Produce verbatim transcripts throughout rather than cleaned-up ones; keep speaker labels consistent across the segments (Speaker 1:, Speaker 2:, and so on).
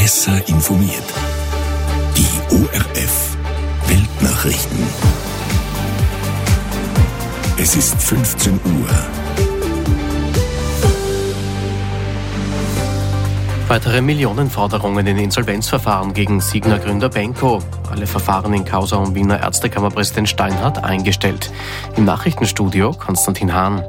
Speaker 1: Besser informiert. Die O R F Weltnachrichten. Es ist fünfzehn Uhr.
Speaker 2: Weitere Millionenforderungen in Insolvenzverfahren gegen Signa-Gründer Benko. Alle Verfahren in Causa um Wiener Ärztekammerpräsident Steinhardt eingestellt. Im Nachrichtenstudio Konstantin Hahn.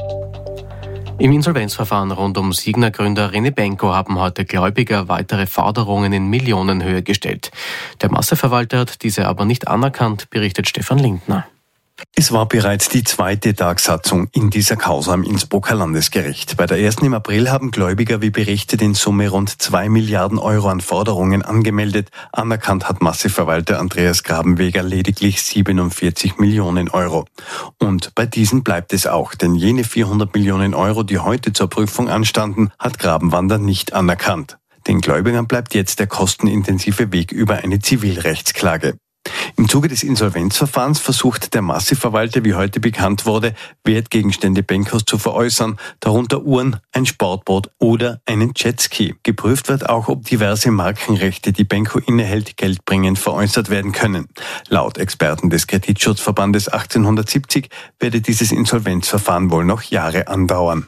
Speaker 2: Im Insolvenzverfahren rund um Signa-Gründer René Benko haben heute Gläubiger weitere Forderungen in Millionenhöhe gestellt. Der Masseverwalter hat diese aber nicht anerkannt, berichtet Stefan Lindner.
Speaker 3: Es war bereits die zweite Tagsatzung in dieser Causa am Innsbrucker Landesgericht. Bei der ersten im April haben Gläubiger, wie berichtet, in Summe rund zwei Milliarden Euro an Forderungen angemeldet. Anerkannt hat Masseverwalter Andreas Grabenweger lediglich siebenundvierzig Millionen Euro. Und bei diesen bleibt es auch, denn jene vierhundert Millionen Euro, die heute zur Prüfung anstanden, hat Grabenwander nicht anerkannt. Den Gläubigern bleibt jetzt der kostenintensive Weg über eine Zivilrechtsklage. Im Zuge des Insolvenzverfahrens versucht der Masseverwalter, wie heute bekannt wurde, Wertgegenstände Benkos zu veräußern, darunter Uhren, ein Sportboot oder einen Jetski. Geprüft wird auch, ob diverse Markenrechte, die Benko innehält, geldbringend veräußert werden können. Laut Experten des Kreditschutzverbandes achtzehnhundertsiebzig werde dieses Insolvenzverfahren wohl noch Jahre andauern.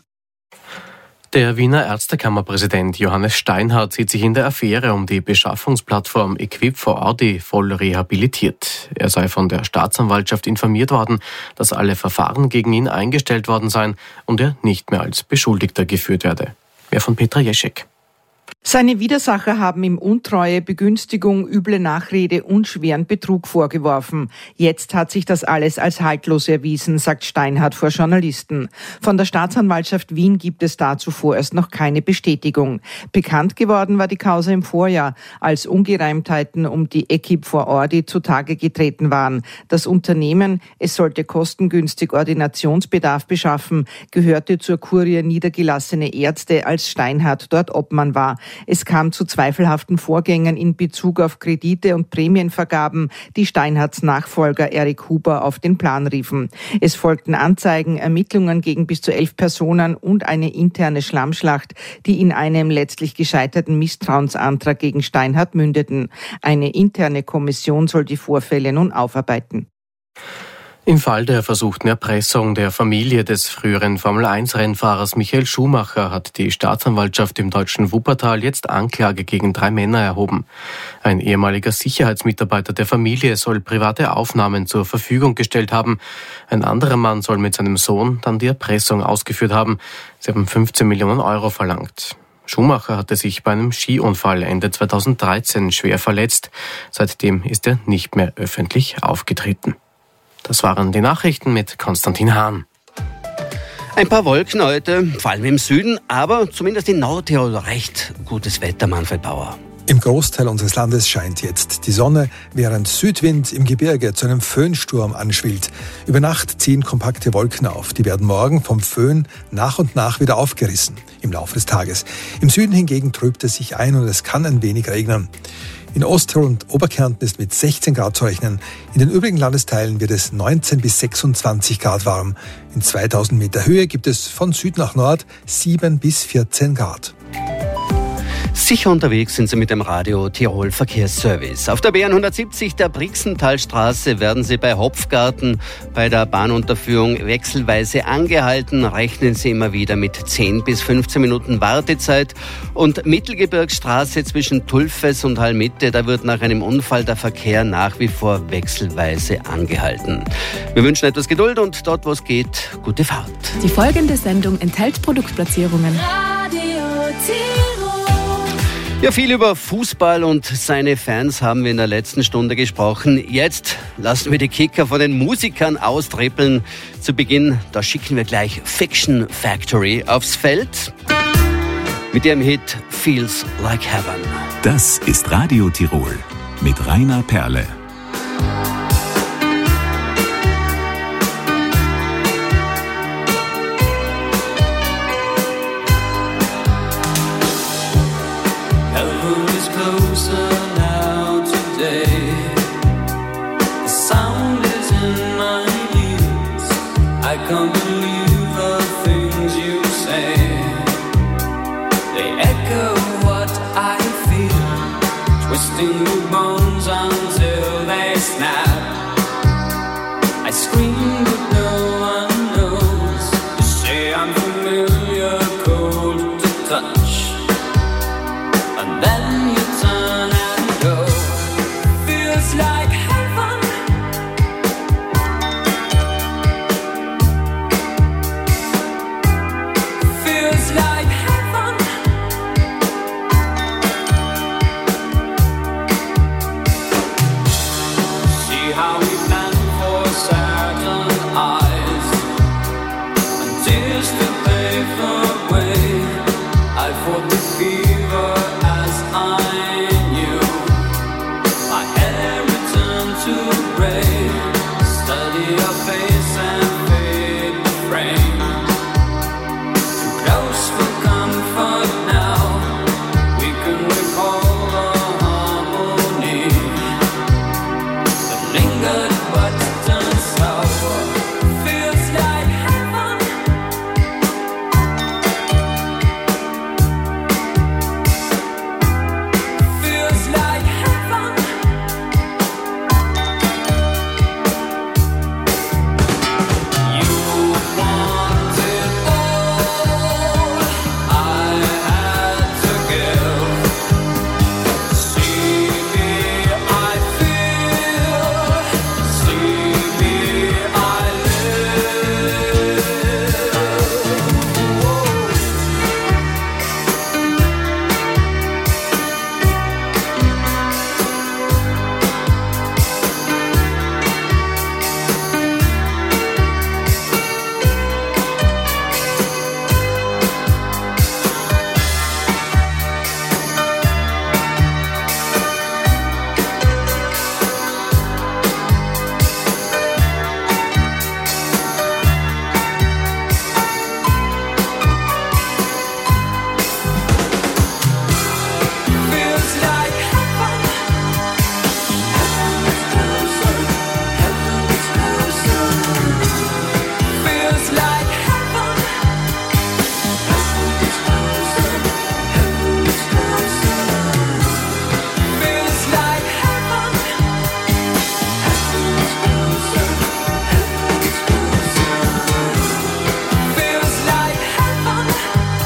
Speaker 2: Der Wiener Ärztekammerpräsident Johannes Steinhardt sieht sich in der Affäre um die Beschaffungsplattform Equip for Audi voll rehabilitiert. Er sei von der Staatsanwaltschaft informiert worden, dass alle Verfahren gegen ihn eingestellt worden seien und er nicht mehr als Beschuldigter geführt werde. Mehr von Petra Jeschek.
Speaker 4: Seine Widersacher haben ihm Untreue, Begünstigung, üble Nachrede und schweren Betrug vorgeworfen. Jetzt hat sich das alles als haltlos erwiesen, sagt Steinhardt vor Journalisten. Von der Staatsanwaltschaft Wien gibt es dazu vorerst noch keine Bestätigung. Bekannt geworden war die Causa im Vorjahr, als Ungereimtheiten um die Equip for Audi zutage getreten waren. Das Unternehmen, es sollte kostengünstig Ordinationsbedarf beschaffen, gehörte zur Kurie niedergelassene Ärzte, als Steinhardt dort Obmann war. Es kam zu zweifelhaften Vorgängen in Bezug auf Kredite und Prämienvergaben, die Steinhardts Nachfolger Erik Huber auf den Plan riefen. Es folgten Anzeigen, Ermittlungen gegen bis zu elf Personen und eine interne Schlammschlacht, die in einem letztlich gescheiterten Misstrauensantrag gegen Steinhardt mündeten. Eine interne Kommission soll die Vorfälle nun aufarbeiten.
Speaker 2: Im Fall der versuchten Erpressung der Familie des früheren Formel eins Rennfahrers Michael Schumacher hat die Staatsanwaltschaft im deutschen Wuppertal jetzt Anklage gegen drei Männer erhoben. Ein ehemaliger Sicherheitsmitarbeiter der Familie soll private Aufnahmen zur Verfügung gestellt haben. Ein anderer Mann soll mit seinem Sohn dann die Erpressung ausgeführt haben. Sie haben fünfzehn Millionen Euro verlangt. Schumacher hatte sich bei einem Skiunfall Ende zweitausenddreizehn schwer verletzt. Seitdem ist er nicht mehr öffentlich aufgetreten. Das waren die Nachrichten mit Konstantin Hahn.
Speaker 5: Ein paar Wolken heute, vor allem im Süden, aber zumindest in Nordtirol recht gutes Wetter, Manfred Bauer.
Speaker 6: Im Großteil unseres Landes scheint jetzt die Sonne, während Südwind im Gebirge zu einem Föhnsturm anschwillt. Über Nacht ziehen kompakte Wolken auf. Die werden morgen vom Föhn nach und nach wieder aufgerissen im Laufe des Tages. Im Süden hingegen trübt es sich ein und es kann ein wenig regnen. In Osttirol und Oberkärnten ist mit sechzehn Grad zu rechnen. In den übrigen Landesteilen wird es neunzehn bis sechsundzwanzig Grad warm. In zweitausend Meter Höhe gibt es von Süd nach Nord sieben bis vierzehn Grad.
Speaker 5: Sicher unterwegs sind Sie mit dem Radio Tirol Verkehrsservice. Auf der B hundertsiebzig der Brixentalstraße werden Sie bei Hopfgarten bei der Bahnunterführung wechselweise angehalten. Rechnen Sie immer wieder mit zehn bis fünfzehn Minuten Wartezeit. Und Mittelgebirgsstraße zwischen Tulfes und Hallmitte, da wird nach einem Unfall der Verkehr nach wie vor wechselweise angehalten. Wir wünschen etwas Geduld und dort, wo es geht, gute Fahrt.
Speaker 7: Die folgende Sendung enthält Produktplatzierungen.
Speaker 5: Radio Tirol. Ja, viel über Fußball und seine Fans haben wir in der letzten Stunde gesprochen. Jetzt lassen wir die Kicker von den Musikern austrippeln. Zu Beginn, da schicken wir gleich Fiction Factory aufs Feld mit ihrem Hit Feels Like Heaven.
Speaker 1: Das ist Radio Tirol mit Rainer Perle.
Speaker 8: They echo what I feel. snap. I scream but no one knows. You say I'm familiar, cold to touch, and then you turn and go. Feels like heaven. Feels like heaven. See how we plan for certain eyes, and tears to pave the way. I fought the fever as I knew. My hair returned to gray. Study your face and fade the frame. Too close for comfort now. We can recall the harmony that lingered but turned sour. Feels like heaven. Feels like heaven. You wanted all I had to give. See me, I feel. See me, I live. Feels like heaven. Heaven is closer. Heaven is closer. Feels like heaven. Heaven is closer. Heaven is closer. Feels like heaven. Heaven is closer. Heaven is closer. Feels like heaven. Heaven is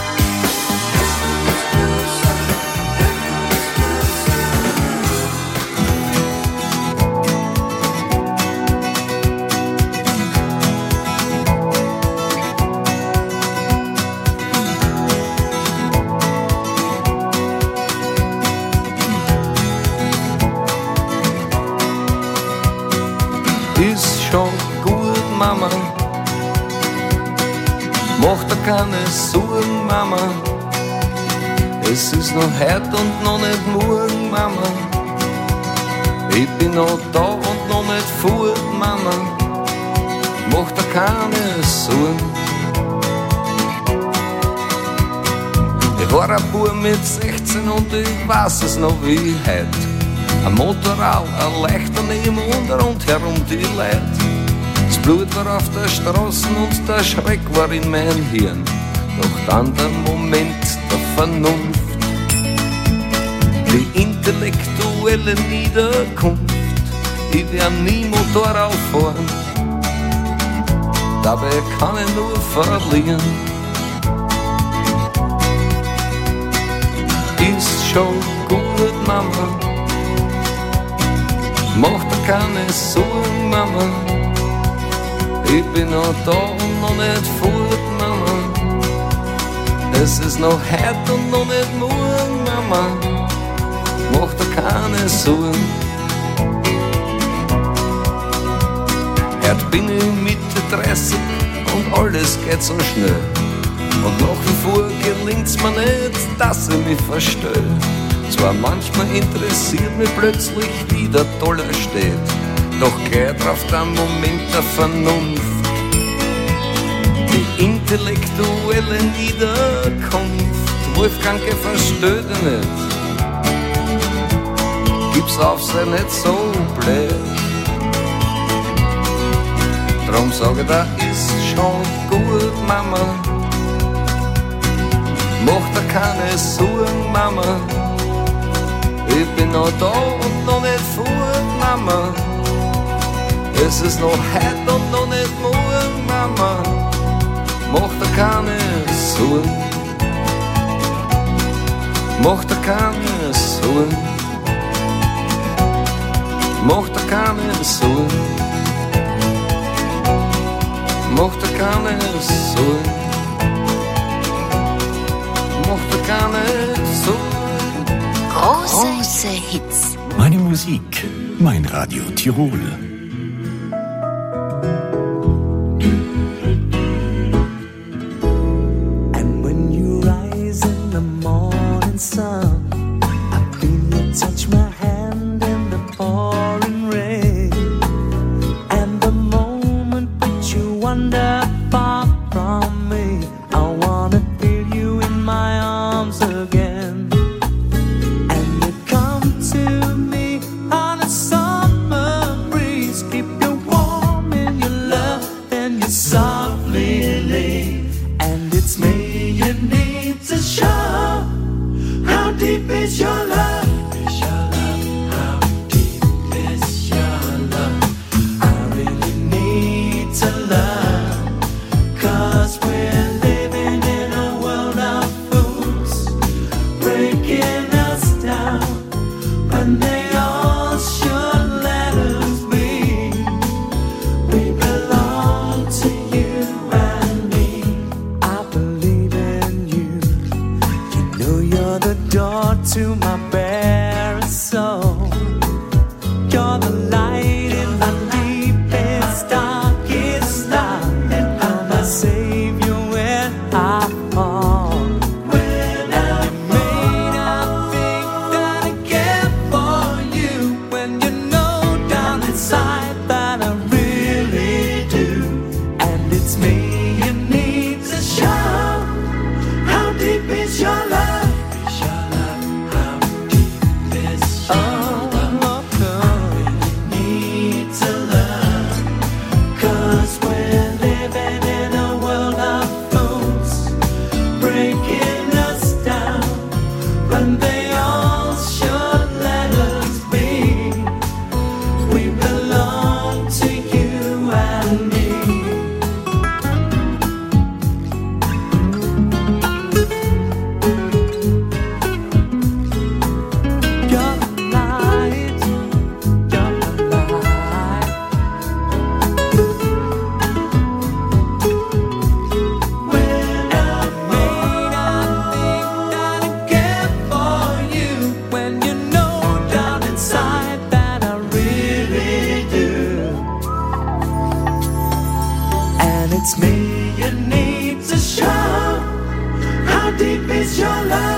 Speaker 8: closer.
Speaker 9: Ist schon gut, Mama. Mach dir keine Sorgen, Mama. Es ist noch heute und noch nicht morgen, Mama. Ich bin noch da und noch nicht fort, Mama. Mach dir keine Sorgen. Ich war ein Bub mit sechzehn und ich weiß es noch wie heut. Ein Motorrad, ein leichter neben und rundherum die Leute. Das Blut war auf der Straße und der Schreck war in mein Hirn. Doch dann der Moment der Vernunft, die intellektuelle Niederkunft. Ich werd nie Motorrad fahren, dabei kann ich nur verlieren. Ist schon gut, Mama. Mach dir keine Sorgen, Mama. Ich bin noch da und noch nicht fort, Mama. Es ist noch heute und noch nicht morgen, Mama. Mach dir keine Sorgen. Heute bin ich Mitte dreißig und alles geht so schnell. Und nach wie vor gelingt's mir nicht, dass ich mich verstell. Zwar manchmal interessiert mich plötzlich, wie der Dollar steht, doch gleich drauf der Moment der Vernunft, die intellektuelle Niederkunft. Wolfgang, versteht ihr nicht, gib's auf, sei nicht so blöd. Drum sag ich, da ist schon gut, Mama. Mach dir keine Sorgen, Mama. Ich bin noch da und noch nicht fort, Mama. es ist noch heute und noch nicht morgen, Mama, mach dir keine Sorgen, mach dir keine Sorgen, mach dir keine Sorgen, mach dir keine Sorgen, mach dir keine Sorgen.
Speaker 10: Große Hits.
Speaker 1: Meine Musik, mein Radio Tirol.
Speaker 8: And when you rise in the morning sun, I feel you touch my hand in the pouring rain. And the moment that you wander far from me, I wanna feel you in my arms again. And you come to me on a summer breeze, keep you warm in your love, then you softly leave. And it's me you need to show. How deep is your love? How deep is your love? I really need to love, 'cause we're living in a world of fools, breaking us down when they all should let us be. We belong to you and me. I believe in you. You know you're the door to my bare soul. You're the light in my deepest, darkest night. You're my savior when I fall. When I may not think that I care for you, when you know down inside that I really do. And it's me you need to show. How deep is your love? How deep is your love? We need to love, 'cause we're living in a world of fools, breaking us down when they all should let us be. We belong to you and me. You're the light, you're the light. When I may not think that I care for you, when you know down inside that I really do. And it's me you need to show. How deep is your love?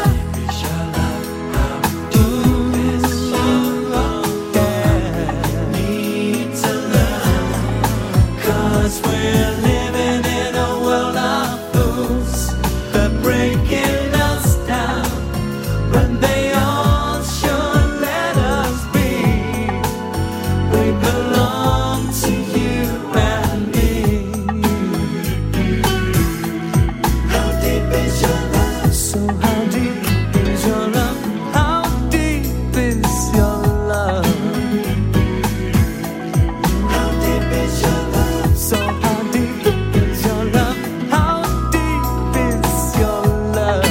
Speaker 8: How deep is your love? Yeah. Need to love, 'cause we're living in a world of fools. They're breaking us down when they all should let us be. We belong to you and me. How deep is your love? So how deep is your love? How deep is your love? How deep is your love? So how deep is your love? How deep is your love?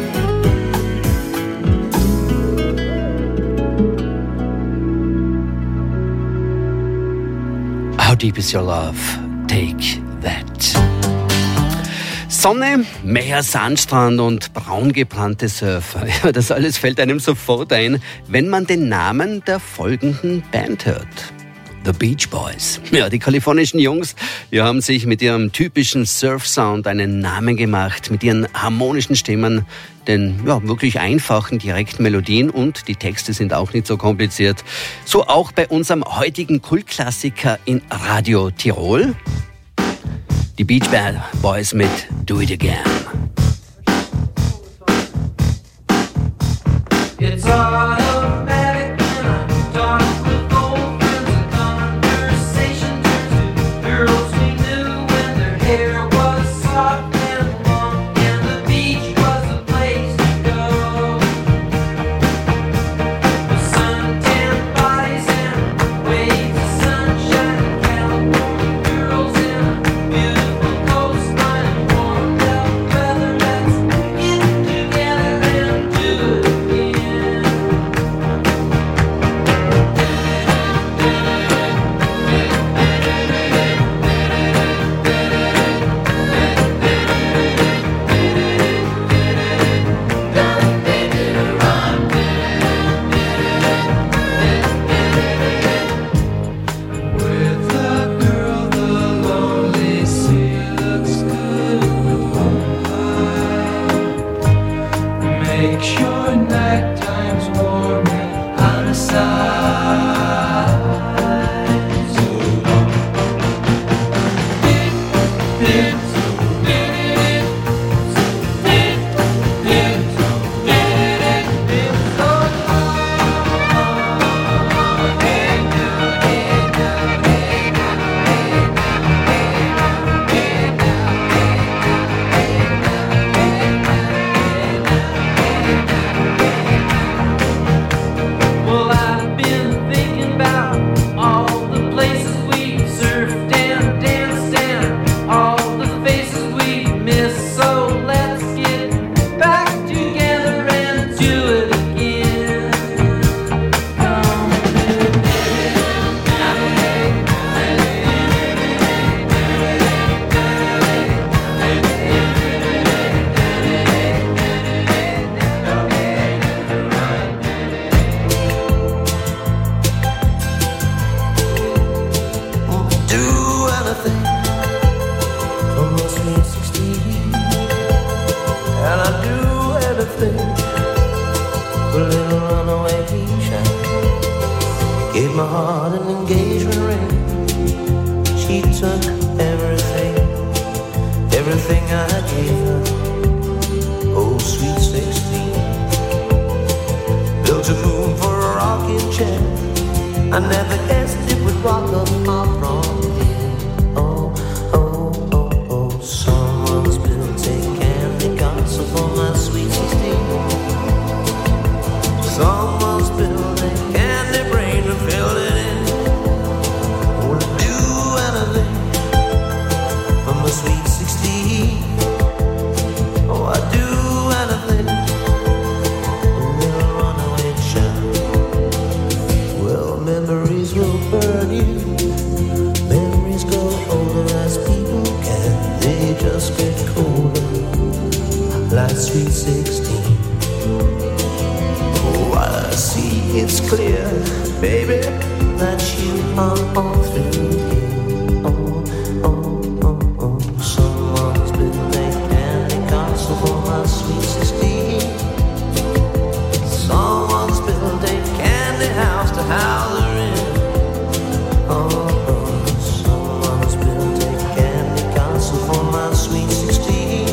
Speaker 5: How deep is your love? Take that. Sonne, Meer, Sandstrand und braun gebrannte Surfer. Ja, das alles fällt einem sofort ein, wenn man den Namen der folgenden Band hört. The Beach Boys. Ja, die kalifornischen Jungs, die haben sich mit ihrem typischen Surf-Sound einen Namen gemacht, mit ihren harmonischen Stimmen, den ja, wirklich einfachen, direkten Melodien, und die Texte sind auch nicht so kompliziert. So auch bei unserem heutigen Kultklassiker in Radio Tirol. Die Beach Boys mit Do It Again.
Speaker 8: It's automatic when I talk with old friends, and conversation turns to girls we knew when their hair was soft and long, and the beach was the place to go. With suntanned bodies and waves of sunshine, count I gave her. Oh, sweet sixteen. Built a moon for a rocking chair. I never guessed it would rock up far from here. Oh, oh, oh, oh. Someone's built a candy castle for my sweet sixteen. Someone's built a candy brain to fill it in. Oh, to do anything for my sweet sixteen. Oh, I do anything. A little runaway child. Well, memories will burn you. Memories grow older as people can. They just get colder, like sweet sixteen. Oh, I see it's clear, baby, that you are all through here. Oh, oh, oh, oh. Someone's built a candy castle for my sweet sixteen. Someone's built a candy house to house her in. Oh, oh. Someone's built a candy castle for my sweet sixteen.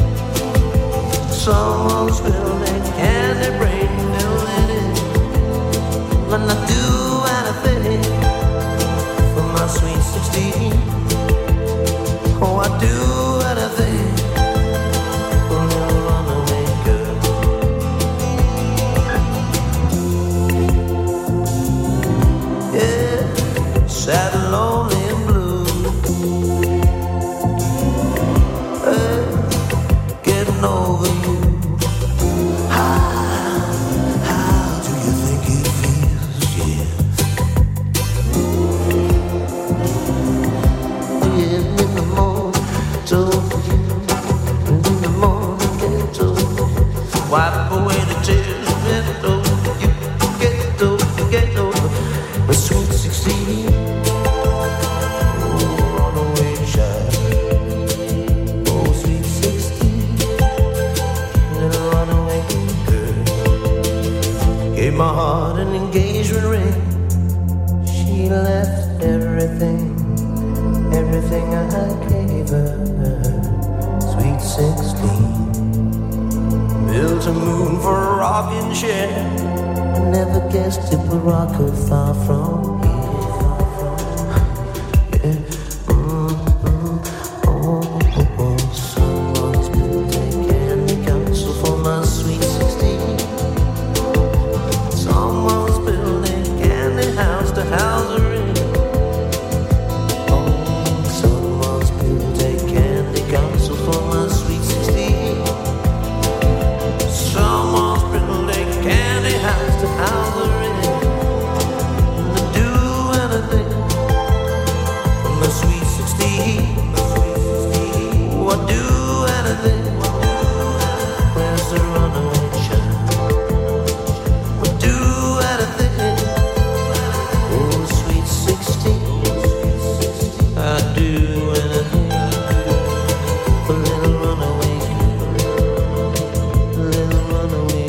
Speaker 8: Someone's built a candy brain filled it in. When I do anything for my sweet sixteen. Oh, I do anything for a little runaway girl. Yeah, sad and lonely and blue. Hey, getting over you. How, how do you think it feels? Yeah. Yeah, in the morning, told you. In the morning, get told you. Wipe away the tears, get over you. Get over, get over. My sweet sixteen. Oh, runaway child. Oh, sweet sixteen. Little runaway girl. Gave my heart an engagement ring. She left everything, everything I gave her. Sweet sixteen. Built a moon for a rocking chair. I never guessed it would rock her far from here. Yeah. Mm, mm, oh, oh, oh. Someone's built a candy castle for my sweet sixteen. Someone's built a candy house to house her in. Oh, someone's built a candy castle for my sweet sixteen. Someone's built a candy house to house her in. To do anything for my sweet sixteen. Oh, I do anything. Where's the runaway child? I do anything. Oh, sweet sixteen. I do anything. A little runaway girl. A little runaway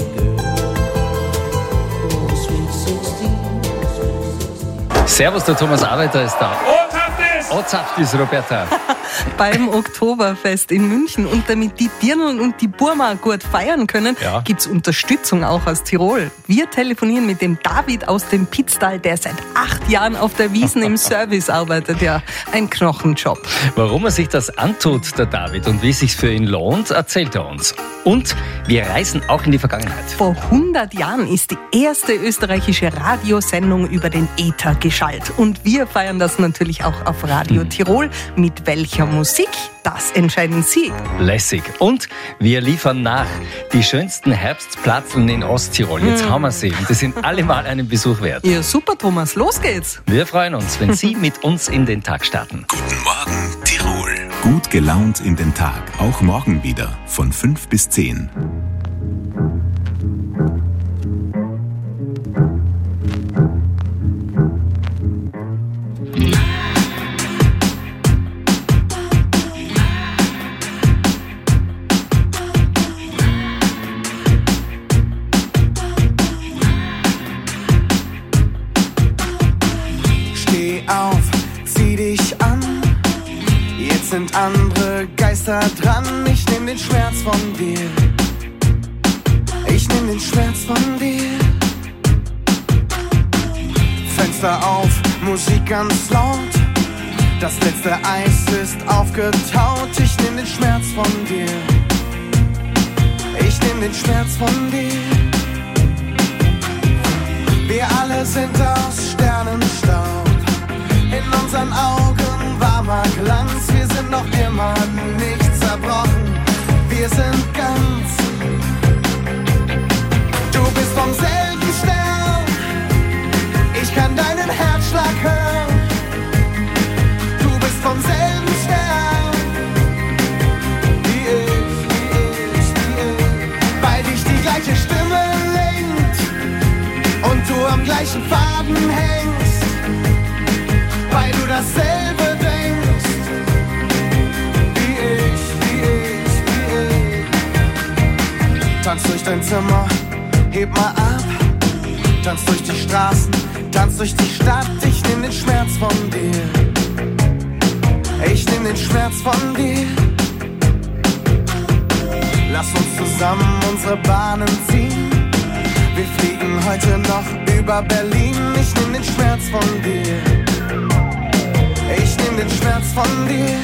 Speaker 8: girl. Oh, sweet sixteen.
Speaker 11: Servus, der Thomas Arbeiter ist da. Ozapft ist Roberta.
Speaker 12: Beim Oktoberfest in München. Und damit die Dirndl und die Burma gut feiern können,
Speaker 11: Ja.
Speaker 12: gibt's Unterstützung auch aus Tirol. Wir telefonieren mit dem David aus dem Pitztal, der seit acht Jahren auf der Wiesn im Service arbeitet. Ja, ein Knochenjob.
Speaker 11: Warum er sich das antut, der David, und wie es sich für ihn lohnt, erzählt er uns. Und wir reisen auch in die Vergangenheit.
Speaker 12: Vor hundert Jahren ist die erste österreichische Radiosendung über den Äther geschaltet. Und wir feiern das natürlich auch auf Radio Tirol. Mit welcher Musik? Das entscheiden Sie.
Speaker 11: Lässig. Und wir liefern nach. Die schönsten Herbstplatzeln in Osttirol. Jetzt
Speaker 12: Hm.
Speaker 11: haben wir sie. Und die sind alle mal einen Besuch wert.
Speaker 12: Ja, super, Thomas. Los geht's.
Speaker 11: Wir freuen uns, wenn Sie mit uns in den Tag starten.
Speaker 1: Guten Morgen, Tirol. Gut gelaunt in den Tag. Auch morgen wieder von fünf bis zehn.
Speaker 13: Steh auf, zieh dich an, jetzt sind andere Geister extra dran. Ich nehm den Schmerz von dir. Ich nehm den Schmerz von dir. Fenster auf, Musik ganz laut. Das letzte Eis ist aufgetaut. Ich nehm den Schmerz von dir. Ich nehm den Schmerz von dir. Wir alle sind aus Sternenstaub. In unseren Augen warmer Glanz. Wir sind noch immer nicht zerbrochen. Wir sind ganz. Du bist vom selben Stern. Ich kann deinen Herzschlag hören. Du bist vom selben Stern. Wie ich, wie ich, wie ich. Weil dich die gleiche Stimme lenkt und du am gleichen Faden hängst. Weil du dasselbe denkst. Wie ich, wie ich, wie ich. Tanz durch dein Zimmer, heb mal ab. Tanz durch die Straßen, tanz durch die Stadt. Ich nehm den Schmerz von dir. Ich nehm den Schmerz von dir. Lass uns zusammen unsere Bahnen ziehen. Wir fliegen heute noch über Berlin. Ich nehm den Schmerz von dir. Ich nehm den Schmerz von dir.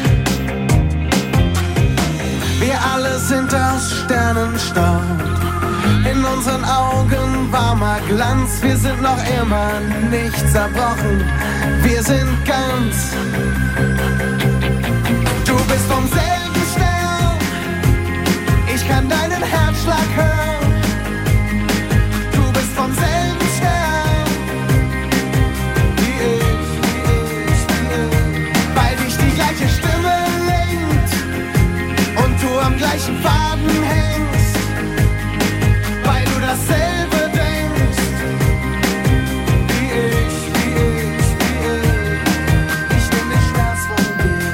Speaker 13: Wir alle sind aus Sternenstaub. In unseren Augen warmer Glanz. Wir sind noch immer nicht zerbrochen. Wir sind ganz. Du bist vom selben Stern. Ich kann deinen Herzschlag hören. Du bist vom selben Stern. Wie ich, wie ich, wie ich. Weil dich die gleiche Stimme lenkt und du am gleichen Faden hängst. Weil du dasselbe denkst. Wie ich, wie ich, wie ich. Ich nehm den Schmerz von dir.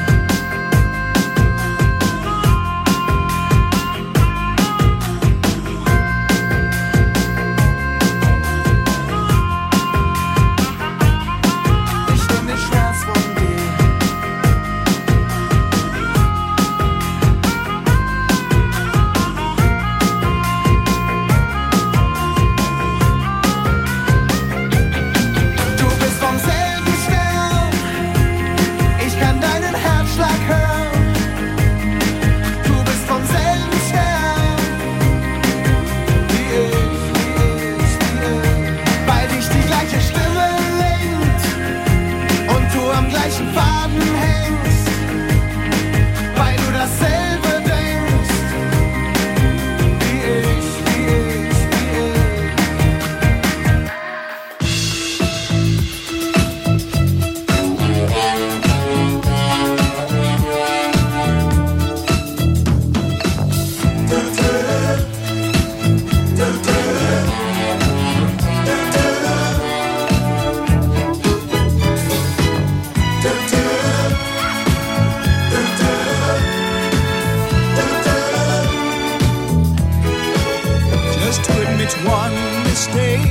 Speaker 13: Ich nehm den Schmerz von dir. Du bist vom selben Stern. Ich kann deinen Herzschlag hören. Du bist vom selben Stern. Wie ich, wie ich, wie ich. Weil dich die gleiche Stimme lenkt und du am gleichen Faden hängst. Weil du dasselbe denkst. Wie ich, wie ich, wie ich.
Speaker 14: Just to admit one mistake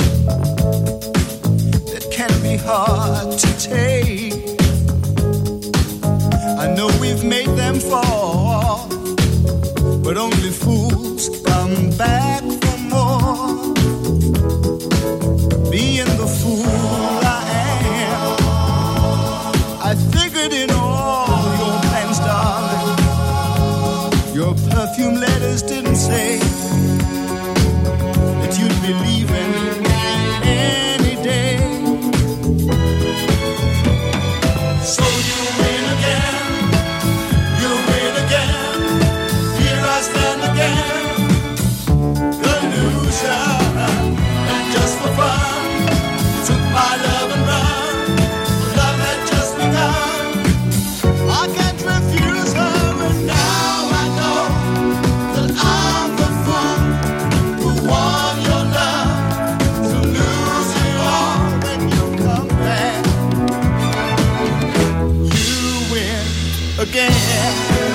Speaker 14: that can be hard to take. I know we've made them fall, but only fools come back for more. Being the fool I am, I figured in all your plans, darling. Your perfume letters didn't say that you'd be leaving any day. So you win again, you win again. Here I stand again, the loser. And just for fun, you took my love and run. Love had just begun. I can't refuse her, and now I know that I'm the fool who won your love, to lose it all when you come back. You win again.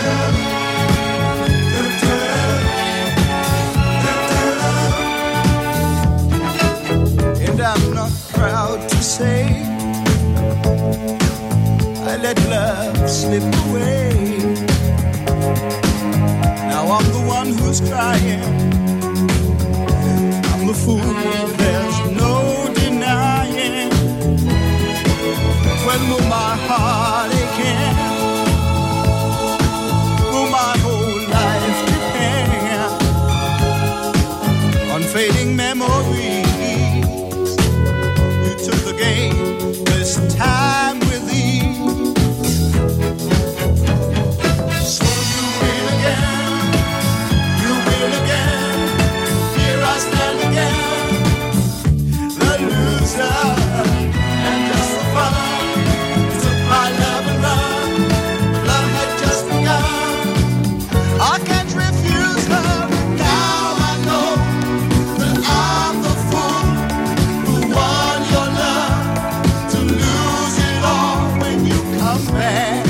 Speaker 14: And I'm not proud to say I let love slip away. Now I'm the one who's crying. I'm the fool, there's no denying. When will my heart again? Will my whole life depend on fading memories? You took the game this time with ease. So you win again, you win again. Here I stand again, the loser. And just for fun, you took my love and run. Love had just begun. I can't refuse her, but now I know that I'm the fool who won your love, to lose it all when you come back.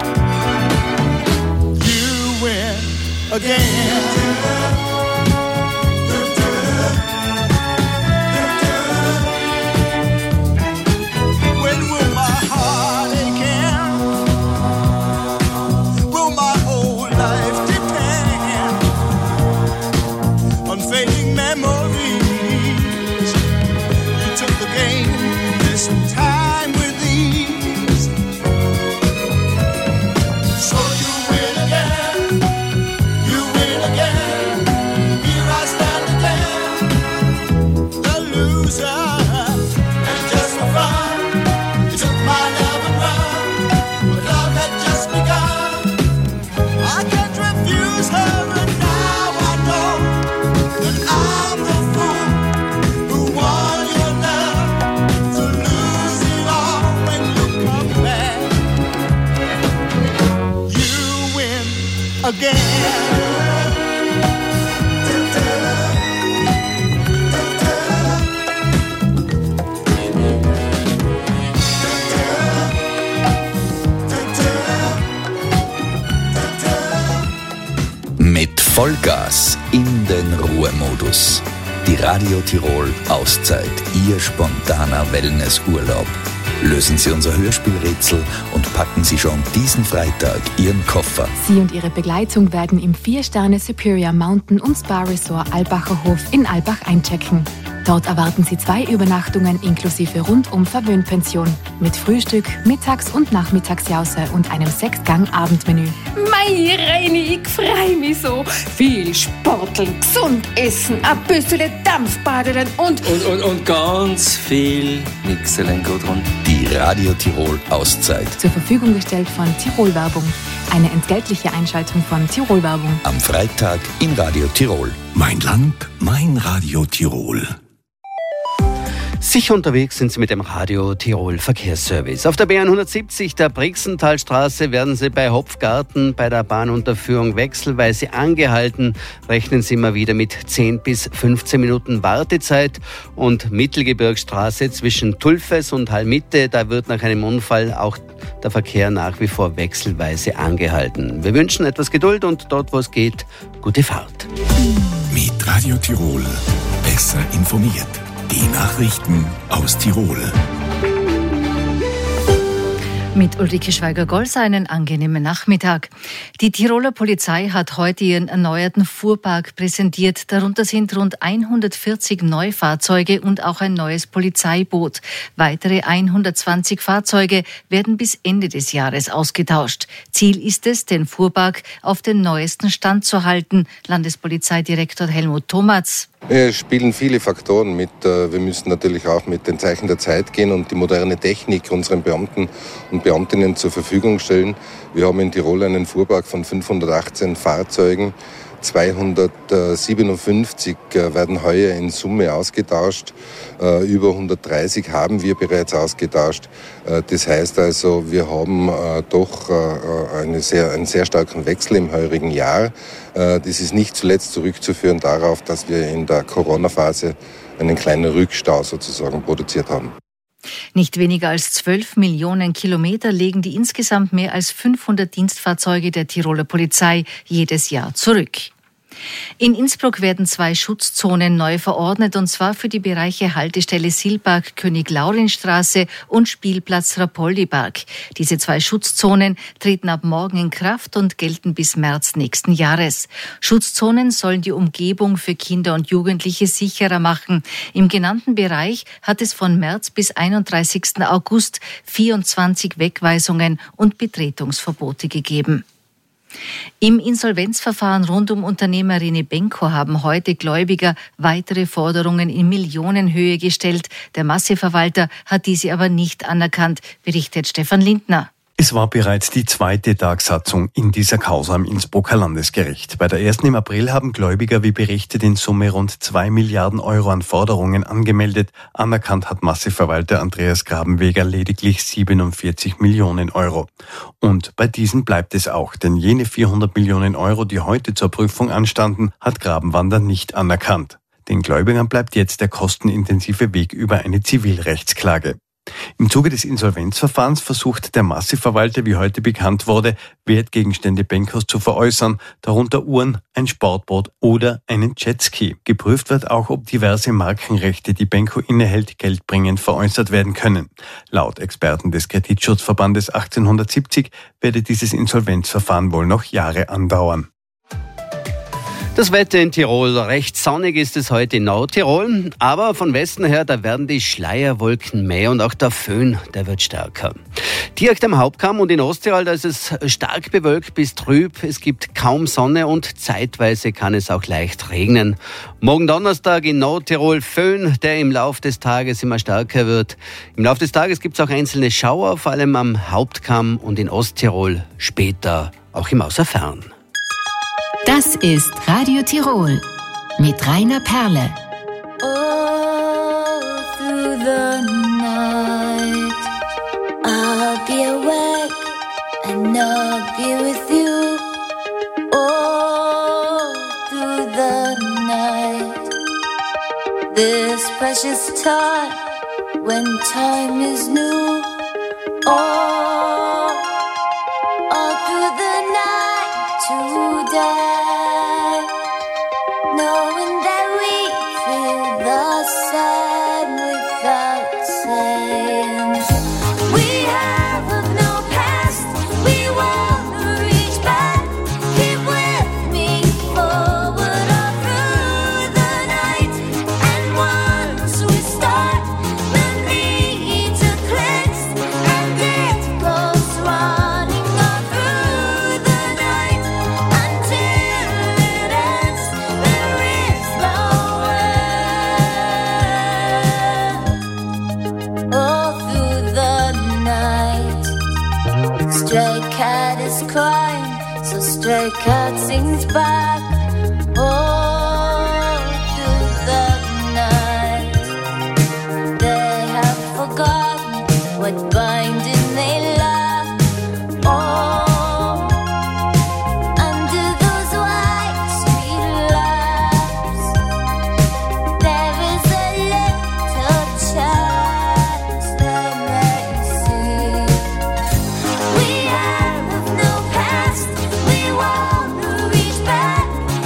Speaker 14: You win again. When will my heart again? Will my whole life depend on fading memories? You took the game this time with ease. So you win again, you win again. Here I stand again, the loser. And just for fun, you took my love and run. But love had just begun. I can't refuse her, and now I know that I'm the fool who won your love, to lose it all when you come back. You win again.
Speaker 15: Mit Vollgas in den Ruhemodus. Die Radio Tirol Auszeit, Ihr spontaner Wellnessurlaub. Lösen Sie unser Hörspielrätsel und packen Sie schon diesen Freitag Ihren Koffer.
Speaker 7: Sie und Ihre Begleitung werden im vier Sterne Superior Mountain und Spa Resort Albacher Hof in Albach einchecken. Dort erwarten Sie zwei Übernachtungen inklusive Rundum-Verwöhnpension mit Frühstück, Mittags- und Nachmittagsjause und einem Sechsgang-Abendmenü.
Speaker 16: Mei Reini, ich freu mich so. Viel Sporteln, gesund essen, ein bisschen Dampfbaden und...
Speaker 17: Und, und, und ganz viel Mixelen, Gudrun.
Speaker 15: Die Radio Tirol Auszeit.
Speaker 7: Zur Verfügung gestellt von Tirol Werbung. Eine entgeltliche Einschaltung von Tirol Werbung.
Speaker 15: Am Freitag in Radio Tirol.
Speaker 1: Mein Land, mein Radio Tirol.
Speaker 5: Sicher unterwegs sind Sie mit dem Radio Tirol Verkehrsservice. Auf der B hundertsiebzig der Brixentalstraße werden Sie bei Hopfgarten bei der Bahnunterführung wechselweise angehalten. Rechnen Sie mal wieder mit zehn bis fünfzehn Minuten Wartezeit. Und Mittelgebirgsstraße zwischen Tulfes und Hallmitte, da wird nach einem Unfall auch der Verkehr nach wie vor wechselweise angehalten. Wir wünschen etwas Geduld und dort, wo es geht, gute Fahrt.
Speaker 1: Mit Radio Tirol besser informiert. Die Nachrichten aus Tirol.
Speaker 18: Mit Ulrike Schweiger-Golser einen angenehmen Nachmittag. Die Tiroler Polizei hat heute ihren erneuerten Fuhrpark präsentiert. Darunter sind rund hundertvierzig Neufahrzeuge und auch ein neues Polizeiboot. Weitere hundertzwanzig Fahrzeuge werden bis Ende des Jahres ausgetauscht. Ziel ist es, den Fuhrpark auf den neuesten Stand zu halten. Landespolizeidirektor Helmut Thomatz.
Speaker 19: Es spielen viele Faktoren mit. Wir müssen natürlich auch mit den Zeichen der Zeit gehen und die moderne Technik unseren Beamten und Beamtinnen zur Verfügung stellen. Wir haben in Tirol einen Fuhrpark von fünfhundertachtzehn Fahrzeugen. zweihundertsiebenundfünfzig werden heuer in Summe ausgetauscht. Über hundertdreißig haben wir bereits ausgetauscht. Das heißt also, wir haben doch eine sehr, einen sehr starken Wechsel im heurigen Jahr. Das ist nicht zuletzt zurückzuführen darauf, dass wir in der Corona-Phase einen kleinen Rückstau sozusagen produziert haben.
Speaker 18: Nicht weniger als zwölf Millionen Kilometer legen die insgesamt mehr als fünfhundert Dienstfahrzeuge der Tiroler Polizei jedes Jahr zurück. In Innsbruck werden zwei Schutzzonen neu verordnet, und zwar für die Bereiche Haltestelle Silberg, König-Laurin-Straße und Spielplatz Rapoldi-Park. Diese zwei Schutzzonen treten ab morgen in Kraft und gelten bis März nächsten Jahres. Schutzzonen sollen die Umgebung für Kinder und Jugendliche sicherer machen. Im genannten Bereich hat es von März bis einunddreißigsten August vierundzwanzig Wegweisungen und Betretungsverbote gegeben. Im Insolvenzverfahren rund um Unternehmer René Benko haben heute Gläubiger weitere Forderungen in Millionenhöhe gestellt. Der Masseverwalter hat diese aber nicht anerkannt, berichtet Stefan Lindner.
Speaker 3: Es war bereits die zweite Tagsatzung in dieser Causa am Innsbrucker Landesgericht. Bei der ersten im April haben Gläubiger wie berichtet in Summe rund zwei Milliarden Euro an Forderungen angemeldet. Anerkannt hat Masseverwalter Andreas Grabenweger lediglich siebenundvierzig Millionen Euro. Und bei diesen bleibt es auch, denn jene vierhundert Millionen Euro, die heute zur Prüfung anstanden, hat Grabenwander nicht anerkannt. Den Gläubigern bleibt jetzt der kostenintensive Weg über eine Zivilrechtsklage. Im Zuge des Insolvenzverfahrens versucht der Masseverwalter, wie heute bekannt wurde, Wertgegenstände Benkos zu veräußern, darunter Uhren, ein Sportboot oder einen Jetski. Geprüft wird auch, ob diverse Markenrechte, die Benko innehält, geldbringend veräußert werden können. Laut Experten des Kreditschutzverbandes achtzehnhundertsiebzig werde dieses Insolvenzverfahren wohl noch Jahre andauern.
Speaker 5: Das Wetter in Tirol, recht sonnig ist es heute in Nordtirol, aber von Westen her, da werden die Schleierwolken mehr und auch der Föhn, der wird stärker. Direkt am Hauptkamm und in Osttirol, da ist es stark bewölkt bis trüb, es gibt kaum Sonne und zeitweise kann es auch leicht regnen. Morgen Donnerstag in Nordtirol Föhn, der im Laufe des Tages immer stärker wird. Im Laufe des Tages gibt es auch einzelne Schauer, vor allem am Hauptkamm und in Osttirol, später auch im Außerfern.
Speaker 7: Das ist Radio Tirol mit Rainer Perle.
Speaker 10: All through the night I'll be awake and I'll be with you. All through the night, this precious time when time is new. All, all through the night today. Knowing that we feel the same without saying. We have of no past, we wanna reach back. Keep with me forward all through the night. And once we start, the need to cleanse, and it goes running all through the night until it ends. Stray cat is crying, so stray cat sings back. All through the night, they have forgotten what binding they love. Oh, under those white street lamps, there is a little chance they may see. We have no past, we wanna reach back.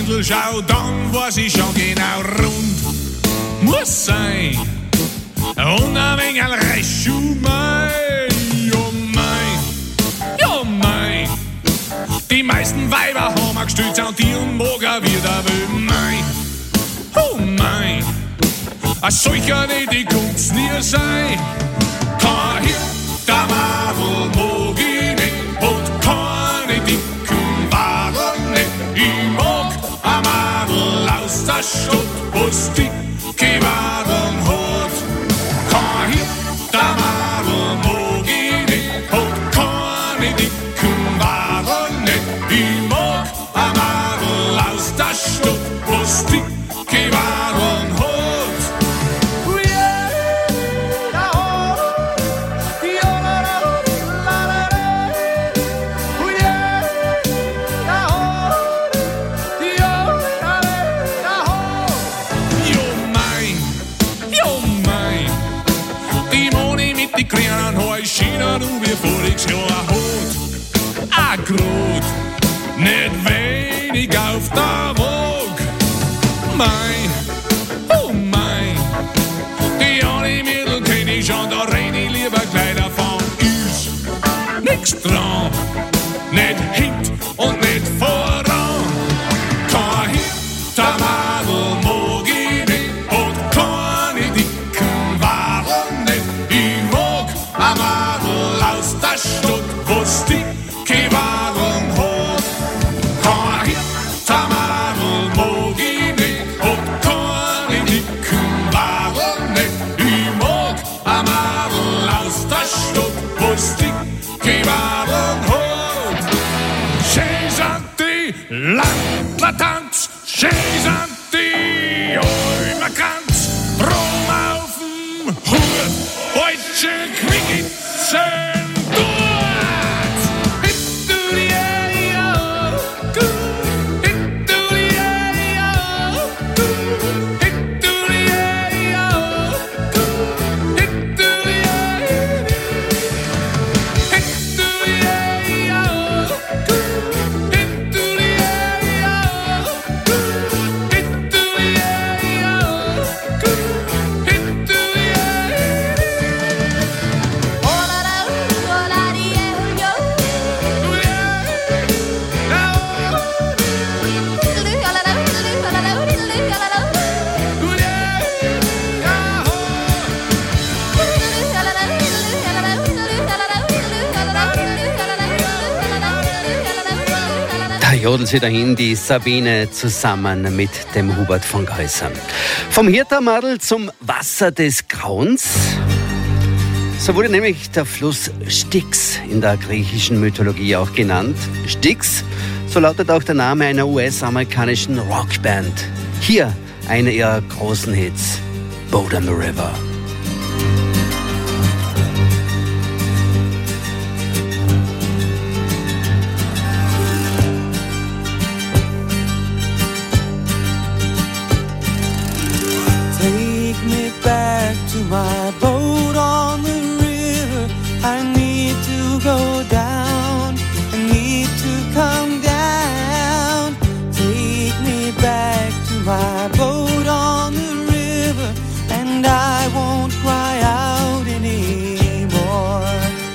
Speaker 14: Dirndl schau, dann weiß ich schon genau, rund muss sein. Und ein wenig Restschuh, mein, oh mein, ja mein. Die meisten Weiber haben ein Gestütz an die und morgen wieder will, mein, oh mein. A solcher, die kommt's nie sein. Kein Hit, der Marvel mag ich nicht und keine dicken Waren nicht. Ich mag a Marvel aus der Stadt, wo's dicke Waren hat. Kein Hit, der Marvel mag ich nicht und keine dicken Waren nicht. Ich mag a Marvel aus der Stadt, wo's dicke Waren hat. China, du wie voriges Jahr hat a Grot, nicht wenig auf der Waage. Mein, oh mein, die alle Mädel kenn ich schon, da renn ich lieber gleich davon. Ist nix dran, nicht hint und nicht voran. Kein Hit, der Madel mag ich nicht und keine dicken Waren nicht. Ich mag a Madel aus der Stadt, wo's dicke Waren hat. Kein Hit, der Madel mag ich nicht und keine dicken Waren nicht. Ich mag a Madel aus der Stadt, wo's dicke Waren hat. Schön sind die Landlertanz, schön sind die Almerkanz, drum auf'm Hut, deutsche Quickitzen dort. Hit du die Eia, gut, hit du die Eia, gut, hit du die Eia, gut, hit du die Eia, hit du die Eia, gut, hit du die Eia, gut, hit du die Eia, gut, hit du die
Speaker 5: Da jodeln sie dahin, die Sabine zusammen mit dem Hubert von Geusern. Vom Hirtermadel zum Wasser des Grauens. So wurde nämlich der Fluss Styx in der griechischen Mythologie auch genannt. Styx, so lautet auch der Name einer U S-amerikanischen Rockband. Hier einer ihrer großen Hits, Boat on the River.
Speaker 8: Take me back to my boat on the river. I need to go down. I need to come down. Take me back to my boat on the river, and I won't cry out anymore.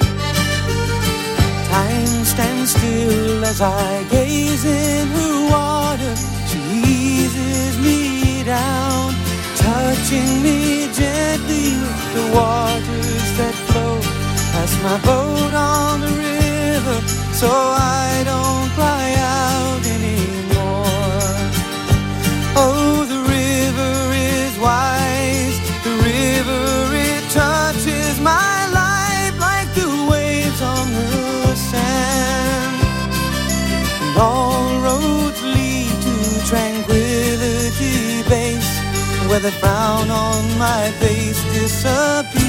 Speaker 8: Time stands still as I gaze in her water. She eases me down, touching me gently with the waters that flow past my boat on the river, so I don't cry out anymore. Oh, the river is wise, the river, it touches my life like the waves on the sand. And all roads lead to Tranquility Base, where the frown on my face disappears.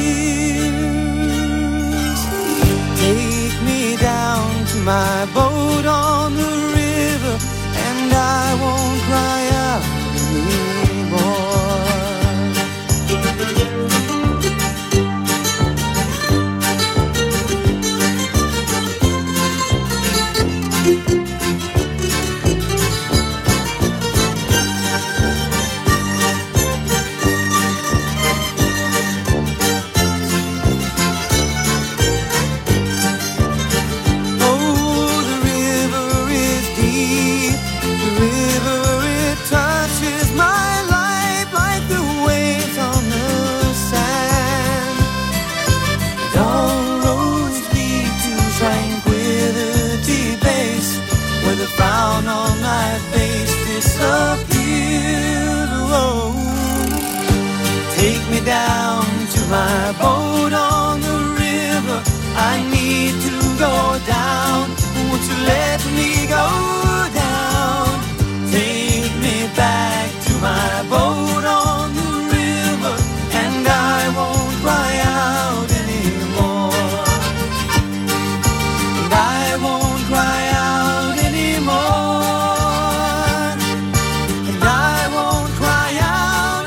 Speaker 8: Take me down to my boat on the river, and I won't cry out anymore. my boat on the river. I need to go down. Won't you let me go down? Take me back to my boat on the river, and I won't cry out anymore. And I won't cry out anymore. And I won't cry out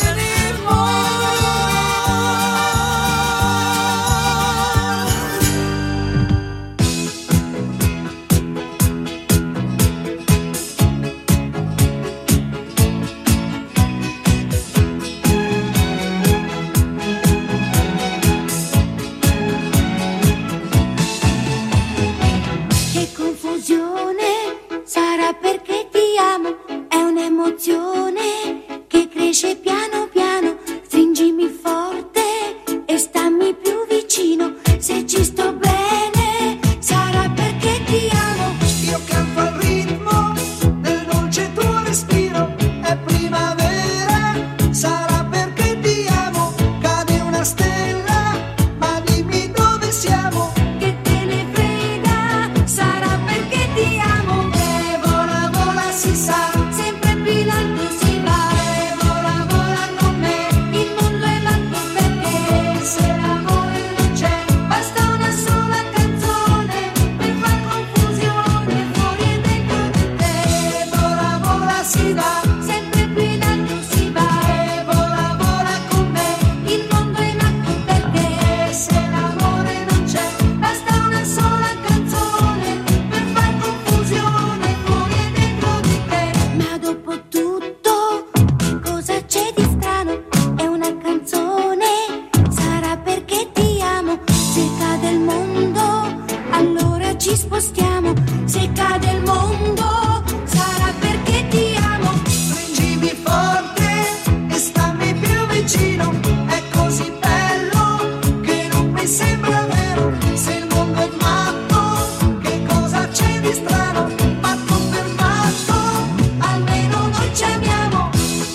Speaker 10: Che confusione, sarà perché ti amo, è un'emozione che cresce piano piano, stringimi forte e stammi più vicino, se ci sto bene, sarà perché ti amo.
Speaker 8: Io canto al ritmo del dolce tuo respiro, è primavera, sarà perché ti amo, cade una stella, ma dimmi dove siamo.
Speaker 10: Che te ne frega, sarà perché ti amo.
Speaker 8: E vola, vola, si sa,
Speaker 10: Sempre più in alto si va,
Speaker 8: e vola, vola con me,
Speaker 10: il mondo è matto perché
Speaker 8: se l'amore non c'è,
Speaker 10: basta una sola canzone per far confusione fuori e dentro di te.
Speaker 8: e vola, vola, si va,
Speaker 10: Sempre più in alto si va,
Speaker 8: e vola, vola con me,
Speaker 10: il mondo è matto perché
Speaker 8: se l'amore non c'è,
Speaker 10: basta una sola canzone per far confusione fuori e dentro di te. Ma dopo tutto, cosa c'è di strano? È una canzone, sarà perché ti amo. Se cade il mondo, allora ci spostiamo. Se cade il mondo, sarà perché ti amo.
Speaker 8: stringimi forte e stammi più vicino, è così bello che non mi sembra vero, se il mondo è matto, che cosa c'è di strano, matto per matto, almeno noi ci amiamo.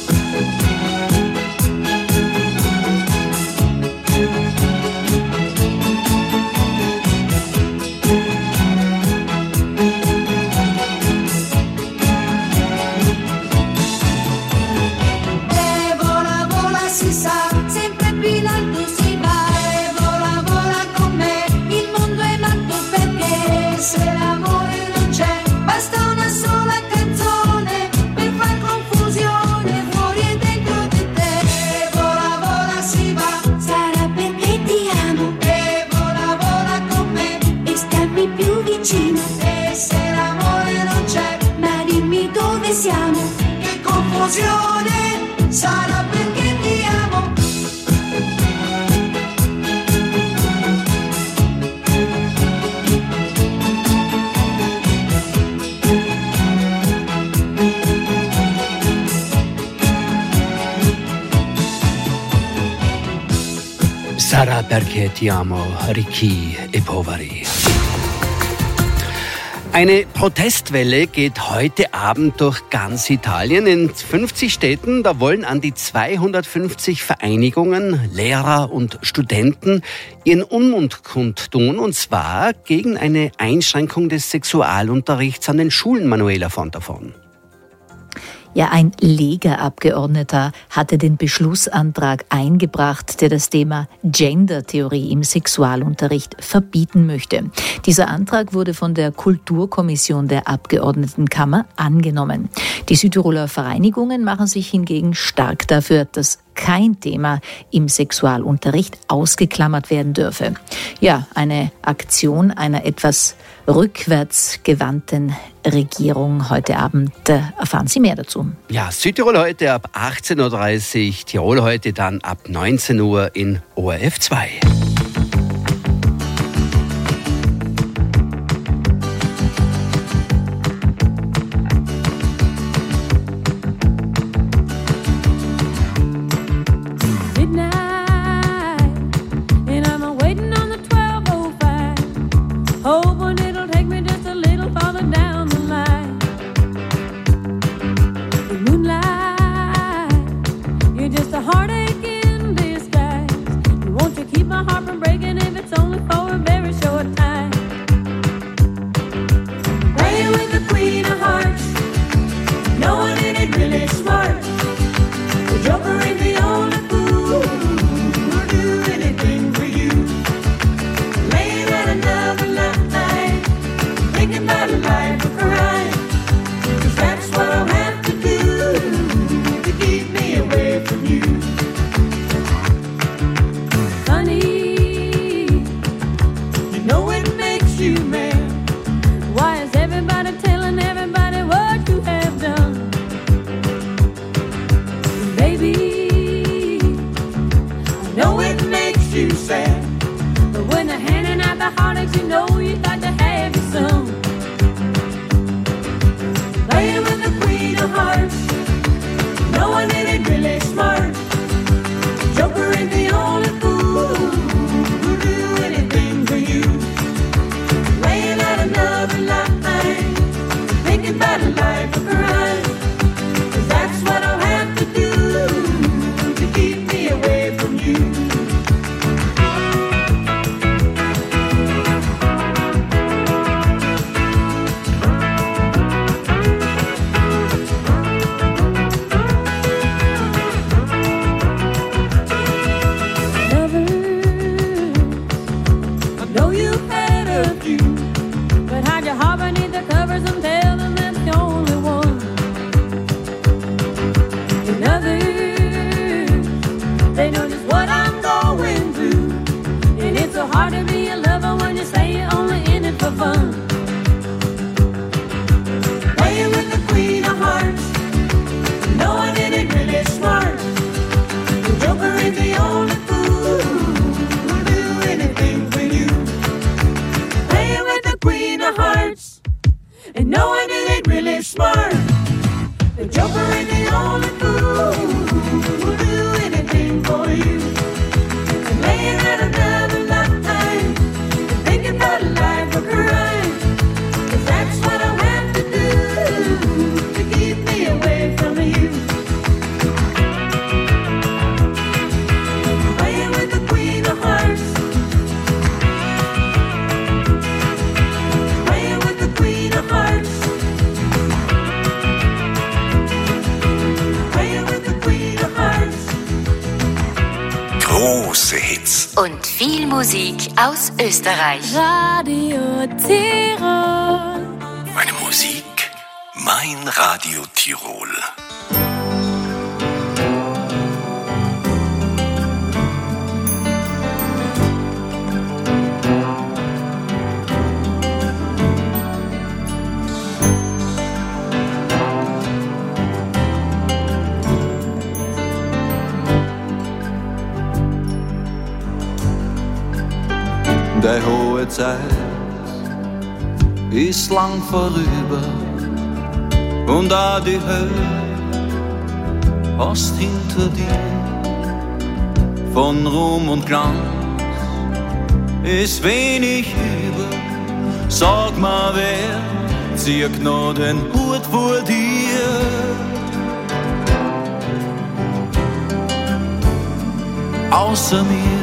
Speaker 8: E vola, vola, si sa,
Speaker 10: Sempre più in alto si va,
Speaker 8: e vola, vola con me,
Speaker 10: il mondo è matto perché
Speaker 8: se l'amore non c'è,
Speaker 10: basta una sola canzone per far confusione fuori e dentro di te.
Speaker 8: e vola, vola, si va,
Speaker 10: Sarà perché ti amo
Speaker 8: e vola, vola con me,
Speaker 10: e stammi più vicino,
Speaker 8: e se l'amore non c'è,
Speaker 10: ma dimmi dove siamo.
Speaker 8: che confusione, sarà perché ti amo.
Speaker 5: Sarà perché ti amo, ricchi e poveri. Eine Protestwelle geht heute Abend durch ganz Italien. In fünfzig Städten, da wollen an die zweihundertfünfzig Vereinigungen, Lehrer und Studenten ihren Unmut kundtun, und zwar gegen eine Einschränkung des Sexualunterrichts an den Schulen, Manuela von davon.
Speaker 18: Ja, ein Lega-Abgeordneter hatte den Beschlussantrag eingebracht, der das Thema Gender-Theorie im Sexualunterricht verbieten möchte. Dieser Antrag wurde von der Kulturkommission der Abgeordnetenkammer angenommen. Die Südtiroler Vereinigungen machen sich hingegen stark dafür, dass kein Thema im Sexualunterricht ausgeklammert werden dürfe. Ja, eine Aktion einer etwas rückwärtsgewandten Regierung heute Abend. Erfahren Sie mehr dazu.
Speaker 5: Ja, Südtirol heute ab achtzehn Uhr dreißig, Tirol heute dann ab neunzehn Uhr in O R F zwei.
Speaker 20: Just a heartache in disguise. You want to
Speaker 10: another. They know just what I'm going through. And it's so hard to be a lover when you say you're only in it for fun. Playing with the queen of hearts, no one in it really smart. The joker is the only fool who'll do anything for you. Playing with the queen of hearts, and no one in it really smart. The joker is the only fool who'll do anything for you. And laying out another lifetime and thinking about life a crime. 'Cause that's what I'll have to do to keep me away from you. Playing with the queen of hearts, playing with the queen of hearts, playing with the queen of hearts.
Speaker 1: Große Hits.
Speaker 20: Und viel Musik aus Österreich.
Speaker 10: Radio Tirol.
Speaker 1: Meine Musik, mein Radio Tirol.
Speaker 21: Die hohe Zeit ist lang vorüber und auch die Höhe hast hinter dir. Von Ruhm und Glanz ist wenig über. Sag mal, wer zieht noch den Hut vor dir? Außer mir.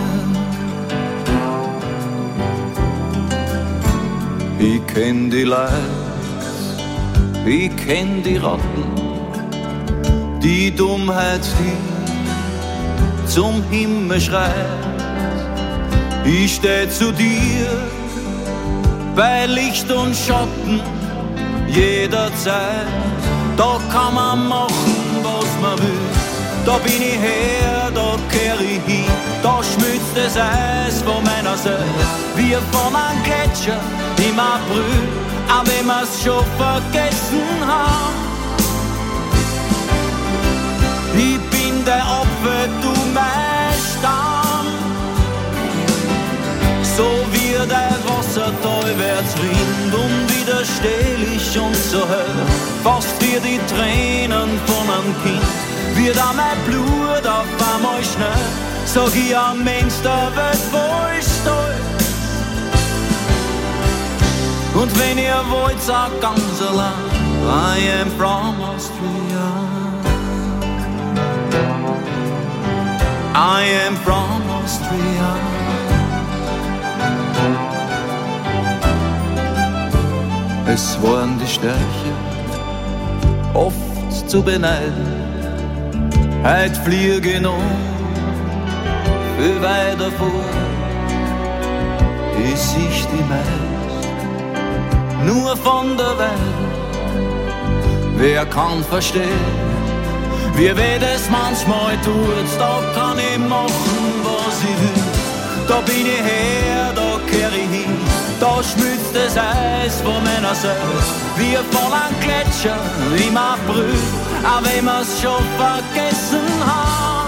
Speaker 21: Ich kenn die Leid, ich kenn die Ratten, die Dummheit, die zum Himmel schreit. Ich steh zu dir, bei Licht und Schatten, jederzeit. Da kann man machen, was man will. Da bin ich her, da kehr ich hin. Da schmilzt das Eis von meiner Seite, wie von einem Gletscher im April, auch wenn wir's schon vergessen haben. Ich bin der Apfel, du mein Stamm. So wie der Wasser talwärts rinnt, unwiderstehlich und so hell, fast wie die Tränen von einem Kind, wird auch mein Blut auf einmal schnell. Sag ich am Mensch der Welt voll stolz. Und wenn ihr wollt, sag ganz allein, I am from Austria. I am from Austria. Es waren die Stärke oft zu beneiden. Heut fliege ich noch viel weiter vor. Ich sicht die meist nur von der Welt. Wer kann verstehen, wie weh das manchmal tut? Da kann ich machen, was ich will. Da bin ich her, da kehr ich hin. Da schmilzt das Eis von meiner Seele, wie von einem Gletscher im April, auch wenn wir's schon vergessen hat.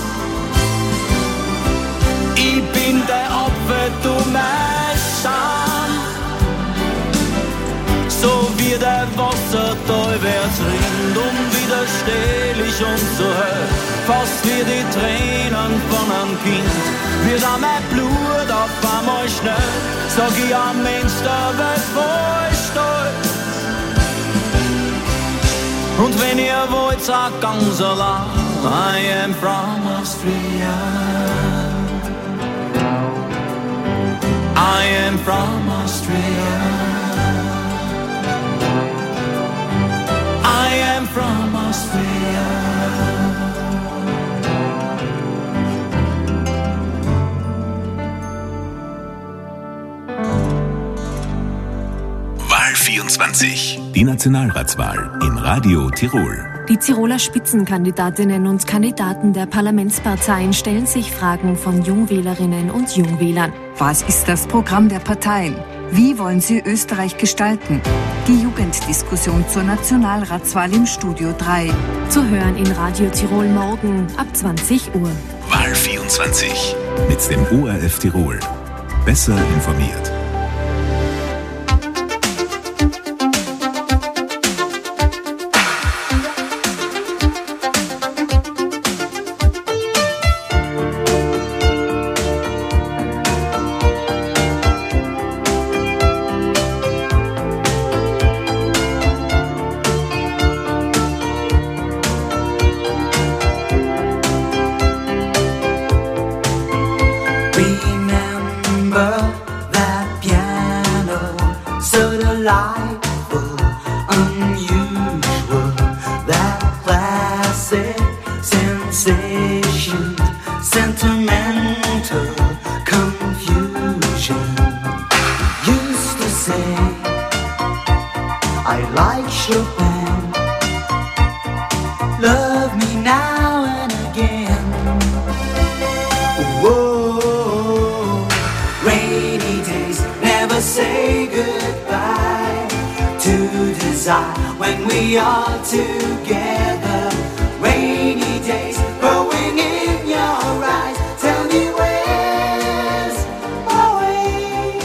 Speaker 21: Ich bin der Apfel, du mein Stamm. So wie der Wasser talwärts rinnt, unwiderstehlich und so hell, fast wie die Tränen von einem Kind, wird auch mein Blut auf einmal schnell. Sag ich am Mensch der Welt voll stolz. Und wenn ihr wollt, sag ganz allein, I am from Austria. I am from Austria. I am from Austria.
Speaker 1: Wahl vierundzwanzig. Die Nationalratswahl in Radio Tirol.
Speaker 4: Die Tiroler Spitzenkandidatinnen und Kandidaten der Parlamentsparteien stellen sich Fragen von Jungwählerinnen und Jungwählern.
Speaker 22: Was ist das Programm der Parteien? Wie wollen sie Österreich gestalten? Die Jugenddiskussion zur Nationalratswahl im Studio drei.
Speaker 4: Zu hören in Radio Tirol morgen ab zwanzig Uhr.
Speaker 1: Wahl vierundzwanzig mit dem O R F Tirol. Besser informiert.
Speaker 8: When we are together, rainy days growing in your eyes. Tell me where's my way?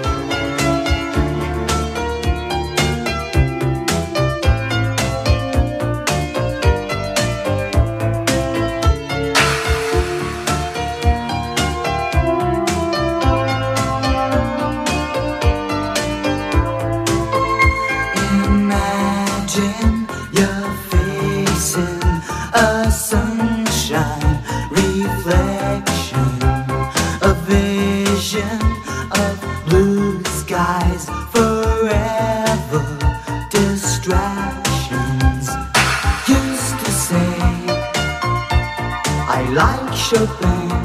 Speaker 8: Imagine you're facing a sunshine reflection, a vision of blue skies, forever distractions. Used to say I like Chopin,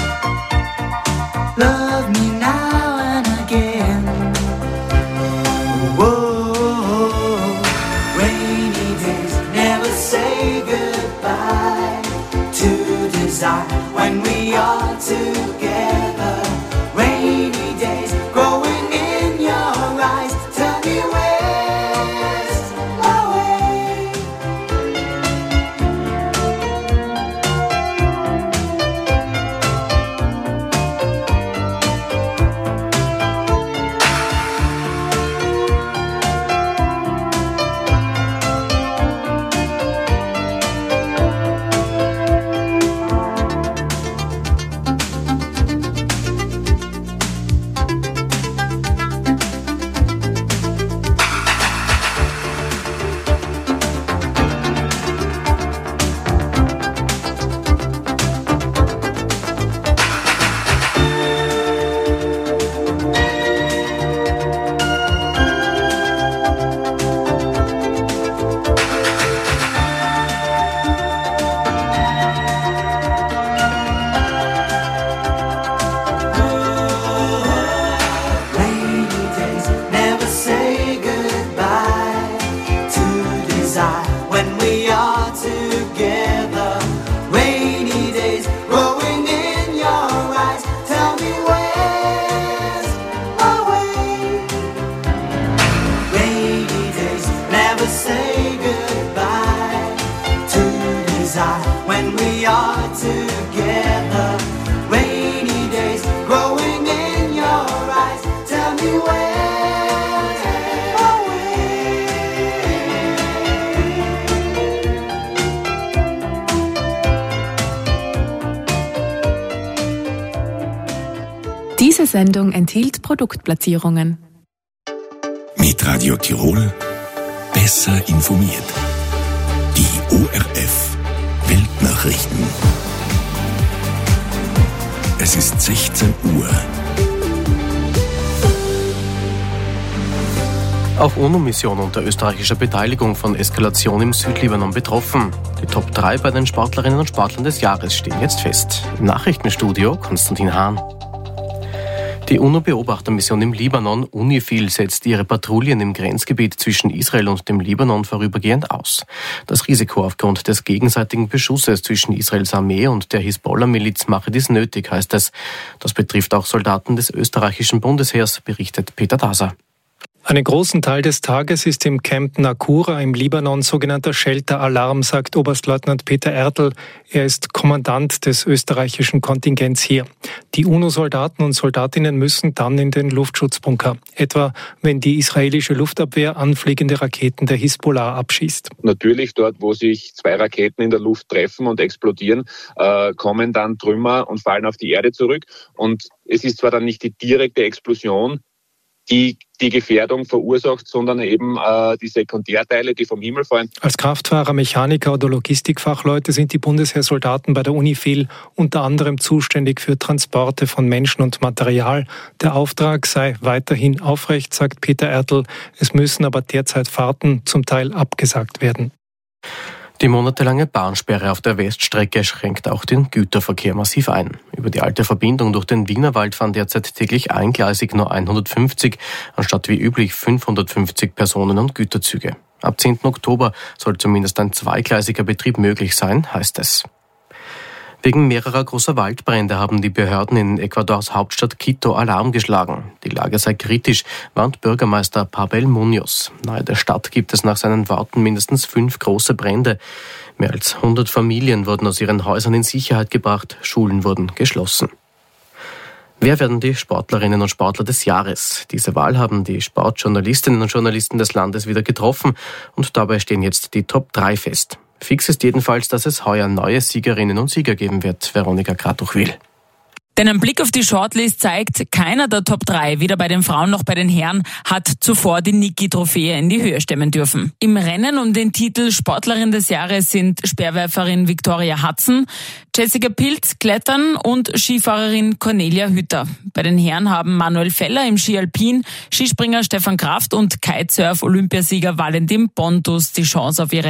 Speaker 8: love me now and again. Whoa, rainy days never say goodbye to desire when we are together. Rainy days growing in your eyes. Tell me where's my way?
Speaker 4: Diese Sendung enthielt Produktplatzierungen.
Speaker 1: Mit Radio Tirol besser informiert. Die O R F Weltnachrichten. Es ist sechzehn Uhr.
Speaker 2: Auch UNO-Mission unter österreichischer Beteiligung von Eskalation im Südlibanon betroffen. Die Top drei bei den Sportlerinnen und Sportlern des Jahres stehen jetzt fest. Im Nachrichtenstudio Konstantin Hahn. Die UNO-Beobachtermission im Libanon, UNIFIL, setzt ihre Patrouillen im Grenzgebiet zwischen Israel und dem Libanon vorübergehend aus. Das Risiko aufgrund des gegenseitigen Beschusses zwischen Israels Armee und der Hisbollah-Miliz mache dies nötig, heißt es. Das betrifft auch Soldaten des österreichischen Bundesheers, berichtet Peter Daser.
Speaker 6: Einen großen Teil des Tages ist im Camp Nakura im Libanon sogenannter Shelter-Alarm, sagt Oberstleutnant Peter Ertl. Er ist Kommandant des österreichischen Kontingents hier. Die UNO-Soldaten und Soldatinnen müssen dann in den Luftschutzbunker, etwa wenn die israelische Luftabwehr anfliegende Raketen der Hisbollah abschießt.
Speaker 9: Natürlich dort, wo sich zwei Raketen in der Luft treffen und explodieren, äh, kommen dann Trümmer und fallen auf die Erde zurück. Und es ist zwar dann nicht die direkte Explosion, die die Gefährdung verursacht, sondern eben äh, die Sekundärteile, die vom Himmel fallen.
Speaker 6: Als Kraftfahrer, Mechaniker oder Logistikfachleute sind die Bundesheersoldaten bei der UNIFIL unter anderem zuständig für Transporte von Menschen und Material. Der Auftrag sei weiterhin aufrecht, sagt Peter Ertl. Es müssen aber derzeit Fahrten zum Teil abgesagt werden.
Speaker 2: Die monatelange Bahnsperre auf der Weststrecke schränkt auch den Güterverkehr massiv ein. Über die alte Verbindung durch den Wienerwald fahren derzeit täglich eingleisig nur hundertfünfzig, anstatt wie üblich fünfhundertfünfzig Personen- und Güterzüge. Ab zehnten Oktober soll zumindest ein zweigleisiger Betrieb möglich sein, heißt es. Wegen mehrerer großer Waldbrände haben die Behörden in Ecuadors Hauptstadt Quito Alarm geschlagen. Die Lage sei kritisch, warnt Bürgermeister Pavel Munoz. Nahe der Stadt gibt es nach seinen Worten mindestens fünf große Brände. Mehr als hundert Familien wurden aus ihren Häusern in Sicherheit gebracht, Schulen wurden geschlossen. Wer werden die Sportlerinnen und Sportler des Jahres? Diese Wahl haben die Sportjournalistinnen und Journalisten des Landes wieder getroffen und dabei stehen jetzt die Top drei fest. Fix ist jedenfalls, dass es heuer neue Siegerinnen und Sieger geben wird. Veronika Kratuchwil.
Speaker 23: Denn ein Blick auf die Shortlist zeigt, keiner der Top drei, weder bei den Frauen noch bei den Herren, hat zuvor die Niki-Trophäe in die Höhe stemmen dürfen. Im Rennen um den Titel Sportlerin des Jahres sind Speerwerferin Victoria Hudson, Jessica Pilz Klettern und Skifahrerin Cornelia Hütter. Bei den Herren haben Manuel Feller im Ski Alpin, Skispringer Stefan Kraft und Kitesurf-Olympiasieger Valentin Pontus die Chance auf ihre